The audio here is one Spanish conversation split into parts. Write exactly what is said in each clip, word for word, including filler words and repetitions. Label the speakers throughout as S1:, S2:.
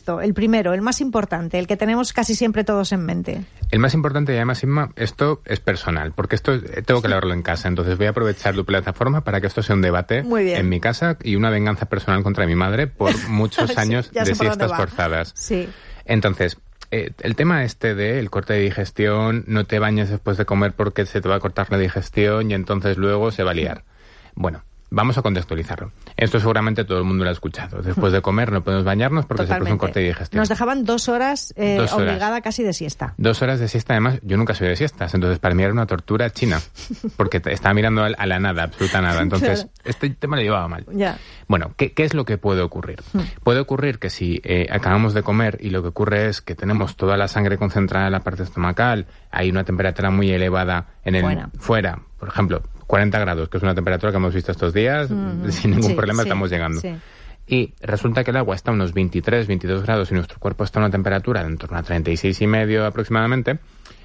S1: esto, el primero, el más importante, el que tenemos casi siempre todos en mente?
S2: El más importante, y además, Inma, esto es personal, porque esto tengo que hablarlo en casa, entonces voy a aprovechar tu plataforma para que esto sea un debate en mi casa y una venganza personal contra mi madre por muchos
S1: Sí,
S2: años
S1: ya
S2: de
S1: sé por dónde
S2: siestas
S1: va.
S2: forzadas.
S1: Sí.
S2: Entonces, eh, el tema este de el corte de digestión, no te bañes después de comer porque se te va a cortar la digestión y entonces luego se va a liar. Bueno, vamos a contextualizarlo. Esto seguramente todo el mundo lo ha escuchado. Después de comer no podemos bañarnos porque
S1: Totalmente.
S2: se produce un corte de digestión.
S1: Nos dejaban dos horas, eh,
S2: Dos horas.
S1: obligada casi de siesta.
S2: Dos horas de siesta, además, yo nunca soy de siestas, entonces para mí era una tortura china, porque te- estaba mirando a, a la nada, absoluta nada. Entonces,
S1: Claro.
S2: este tema lo llevaba mal.
S1: Ya.
S2: Bueno, ¿qué, qué es lo que puede ocurrir? Puede ocurrir que si eh, acabamos de comer y lo que ocurre es que tenemos toda la sangre concentrada en la parte estomacal, hay una temperatura muy elevada en el
S1: Fuera.
S2: fuera, por ejemplo, cuarenta grados, que es una temperatura que hemos visto estos días,
S1: Mm.
S2: sin ningún
S1: Sí,
S2: problema
S1: sí,
S2: estamos llegando.
S1: sí.
S2: Y resulta que el agua está a unos veintitrés, veintidós grados y nuestro cuerpo está a una temperatura de en torno a treinta y seis y medio aproximadamente.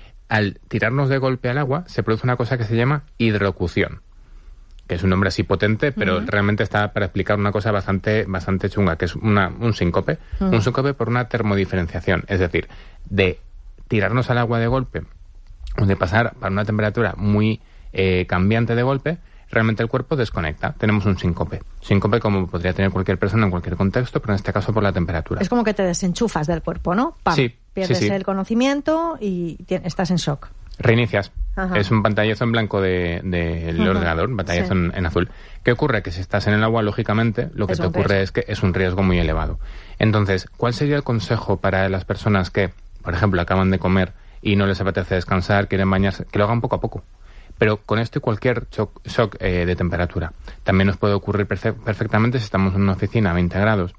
S2: Al tirarnos de golpe al agua se produce una cosa que se llama hidrocución, que es un nombre así potente, pero
S1: Ujú.
S2: realmente está para explicar una cosa bastante bastante chunga, que es una, un síncope.
S1: Ujú.
S2: Un síncope por una termodiferenciación, es decir, de tirarnos al agua de golpe o de pasar para una temperatura muy eh, cambiante de golpe, realmente el cuerpo desconecta. Tenemos un síncope. Síncope como podría tener cualquier persona en cualquier contexto, pero en este caso por la temperatura.
S1: Es como que te desenchufas del cuerpo, ¿no? Pam,
S2: Sí,
S1: pierdes
S2: sí, sí.
S1: el conocimiento y ti- estás en shock.
S2: Reinicias.
S1: Ajá.
S2: Es un pantallazo en blanco del de, del
S1: Ajá.
S2: ordenador, un pantallazo
S1: Sí.
S2: en, en azul. ¿Qué ocurre? Que si estás en el agua, lógicamente, lo que
S1: Es
S2: te
S1: un
S2: ocurre
S1: riesgo.
S2: es que es un riesgo muy elevado. Entonces, ¿cuál sería el consejo para las personas que, por ejemplo, acaban de comer y no les apetece descansar, quieren bañarse? Que lo hagan poco a poco. Pero con esto y cualquier shock, shock eh, de temperatura. También nos puede ocurrir perfe- perfectamente si estamos en una oficina a veinte grados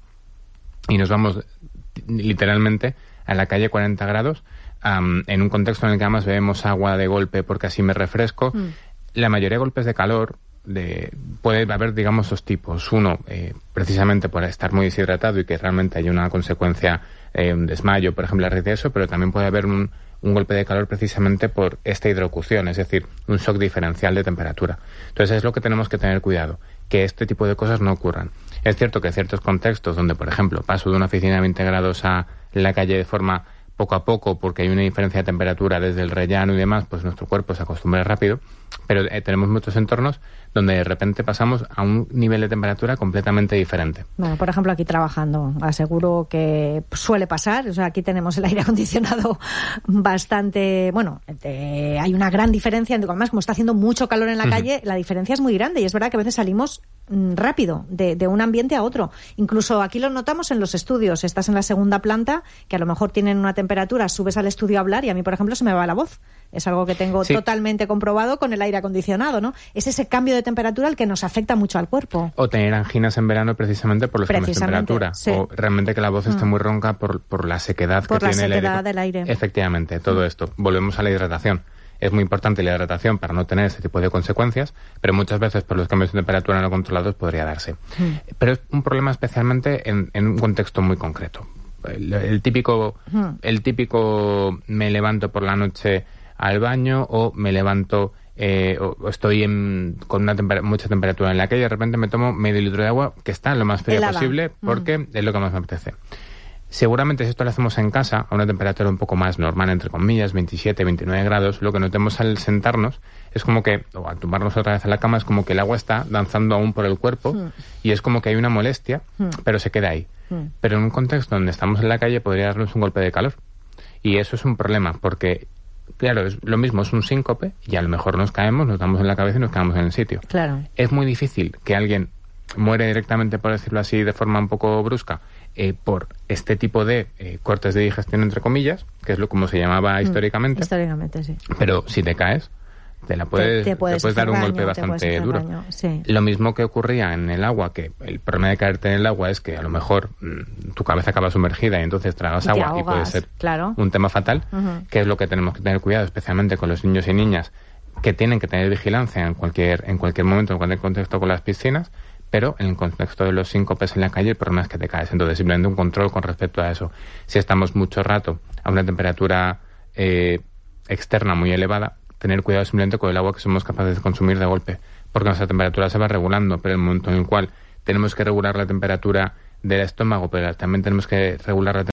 S2: y nos vamos literalmente a la calle cuarenta grados, um, en un contexto en el que además bebemos agua de golpe porque así me refresco.
S1: Mm.
S2: La mayoría de golpes de calor de, puede haber, digamos, dos tipos. Uno, eh, precisamente por estar muy deshidratado y que realmente hay una consecuencia, eh, un desmayo, por ejemplo, a raíz de eso, pero también puede haber un, un golpe de calor precisamente por esta hidrocución, es decir, un shock diferencial de temperatura. Entonces es lo que tenemos que tener cuidado, que este tipo de cosas no ocurran. Es cierto que en ciertos contextos donde, por ejemplo, paso de una oficina a veinte grados a la calle de forma poco a poco, porque hay una diferencia de temperatura desde el rellano y demás, pues nuestro cuerpo se acostumbra rápido, pero eh, tenemos muchos entornos donde de repente pasamos a un nivel de temperatura completamente diferente.
S1: Bueno, por ejemplo, aquí trabajando, aseguro que suele pasar. O sea, aquí tenemos el aire acondicionado bastante... Bueno, eh, hay una gran diferencia. Además, como está haciendo mucho calor en la
S2: Ujú.
S1: calle, la diferencia es muy grande. Y es verdad que a veces salimos mm, rápido de, de un ambiente a otro. Incluso aquí lo notamos en los estudios. Estás en la segunda planta, que a lo mejor tienen una temperatura, subes al estudio a hablar y a mí, por ejemplo, se me va la voz. Es algo que tengo
S2: Sí.
S1: totalmente comprobado con el aire acondicionado, ¿no? Es ese cambio de temperatura el que nos afecta mucho al cuerpo.
S2: O tener anginas en verano precisamente por los cambios de
S1: Precisamente,
S2: temperatura.
S1: sí.
S2: O realmente que la voz esté
S1: Mm.
S2: muy ronca por, por la sequedad
S1: Por
S2: que
S1: la
S2: tiene el
S1: sequedad
S2: aire.
S1: del aire.
S2: Efectivamente, todo esto. Volvemos a la hidratación. Es muy importante la hidratación para no tener este tipo de consecuencias, pero muchas veces por los cambios de temperatura no controlados podría darse.
S1: Mm.
S2: Pero es un problema especialmente en, en un contexto muy concreto. El, el típico,
S1: Mm.
S2: el típico me levanto por la noche al baño o me levanto eh, o, o estoy en, con una temper- mucha temperatura en la calle y de repente me tomo medio litro de agua que está lo más fría
S1: Helada.
S2: posible porque
S1: Mm.
S2: es lo que más me apetece. Seguramente si esto lo hacemos en casa, a una temperatura un poco más normal, entre comillas, veintisiete, veintinueve grados, lo que notemos al sentarnos es como que, o al tumbarnos otra vez a la cama, es como que el agua está danzando aún por el cuerpo
S1: Mm.
S2: y es como que hay una molestia,
S1: Mm.
S2: pero se queda ahí.
S1: Mm.
S2: Pero en un contexto donde estamos en la calle podría darnos un golpe de calor. Y eso es un problema, porque, claro, es lo mismo, es un síncope y a lo mejor nos caemos, nos damos en la cabeza y nos quedamos en el sitio.
S1: Claro.
S2: Es muy difícil que alguien muere directamente, por decirlo así, de forma un poco brusca, eh, por este tipo de eh, cortes de digestión, entre comillas, que es lo como se llamaba
S1: Mm.
S2: históricamente.
S1: Históricamente, sí.
S2: Pero si te caes, te la puedes,
S1: te, te puedes,
S2: te puedes dar
S1: hacer
S2: un
S1: daño,
S2: golpe
S1: te
S2: bastante
S1: puedes hacer
S2: duro.
S1: daño, sí.
S2: Lo mismo que ocurría en el agua, que el problema de caerte en el agua es que a lo mejor mm, tu cabeza acaba sumergida y entonces tragas
S1: Y te
S2: agua y puede
S1: ahogas,
S2: ser
S1: claro.
S2: un tema fatal,
S1: Ujú.
S2: que es lo que tenemos que tener cuidado, especialmente con los niños y niñas que tienen que tener vigilancia en cualquier, en cualquier momento, en cualquier contexto con las piscinas, pero en el contexto de los síncopes en la calle el problema es que te caes. Entonces simplemente un control con respecto a eso. Si estamos mucho rato a una temperatura eh, externa muy elevada, tener cuidado simplemente con el agua que somos capaces de consumir de golpe, porque nuestra temperatura se va regulando, pero el momento en el cual tenemos que regular la temperatura del estómago, pero también tenemos que regular la